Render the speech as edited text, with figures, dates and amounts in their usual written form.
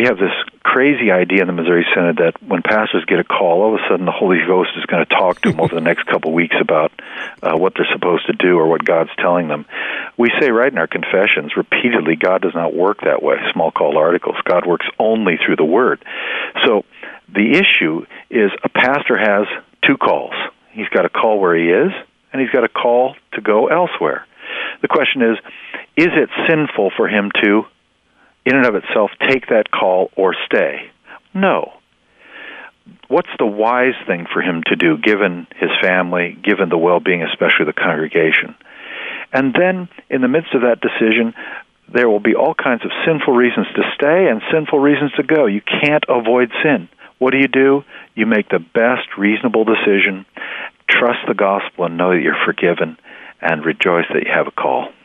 we have this crazy idea in the Missouri Synod that when pastors get a call, all of a sudden the Holy Ghost is going to talk to them over the next couple of weeks about what they're supposed to do or what God's telling them. We say right in our confessions repeatedly, God does not work that way, small call articles. God works only through the Word. So the issue is a pastor has two calls. He's got a call where he is, and he's got a call to go elsewhere. The question is it sinful for him to, in and of itself, take that call or stay? No. What's the wise thing for him to do, given his family, given the well-being, especially the congregation? And then, in the midst of that decision, there will be all kinds of sinful reasons to stay and sinful reasons to go. You can't avoid sin. What do? You make the best reasonable decision, trust the gospel, and know that you're forgiven, and rejoice that you have a call.